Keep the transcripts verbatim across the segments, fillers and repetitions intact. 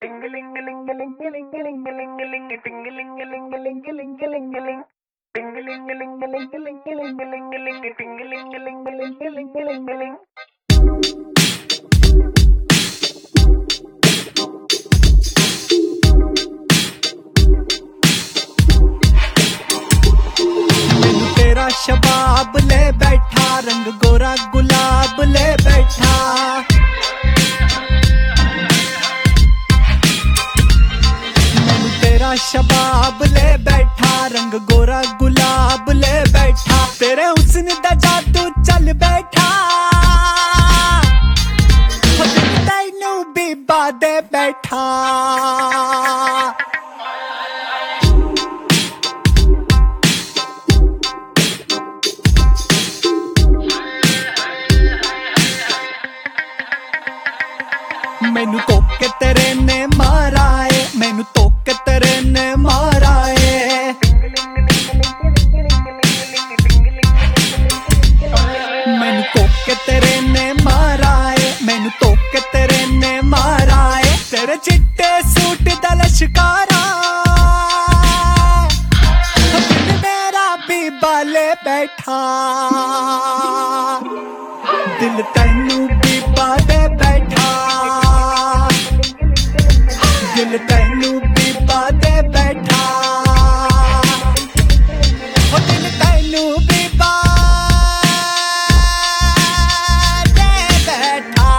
शबाब ले बैठा, रंग गोरा गुलाब ले बैठा। मैनू तेरा शबाब ले बैठा, रंग गोरा गुलाब ले बैठा। तेरे हुस्न दा जादू चल बैठा, तैनू बीबा दे बैठा। मैनू तोके तेरे ने मारा है, मैनू तोके तेरे ने मारा है। मैनू तोके तेरे ने मारा है, मैनू तोके तेरे ने मारा है। तेरे चिट्टे सूट दा लश्कारा, मेरा बीबा ले बैठा। दिल तैनू बीबा दे बैठा, दिल तैनू बीबा दे बैठा। ओ दिल तैनू बीबा दे बैठा।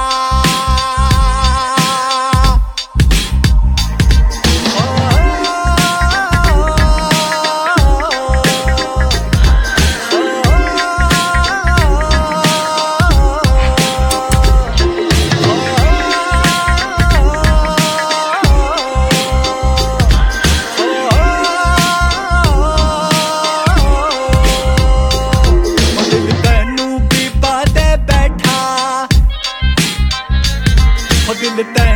दिल